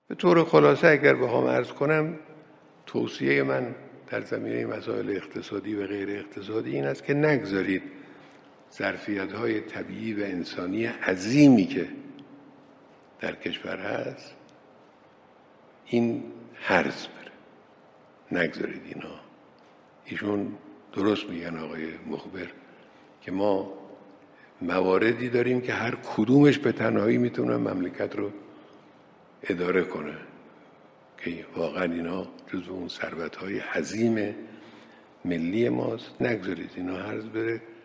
به طور خلاصه اگر بخوام عرض کنم، توصیه من در زمینه مسائل اقتصادی و غیر اقتصادی این است که نگذارید ظرفیت‌های طبیعی و انسانی عظیمی که در کشور هست این هرز بره، نگذارید اینا. ایشون درست میگن آقای مخبر که ما مواردی داریم که هر کدومش به تنهایی میتونه مملکت رو اداره کنه که واقعا اینا جزو اون ثروت‌های عظیم ملی ماست. نگذارید اینا هرز بره.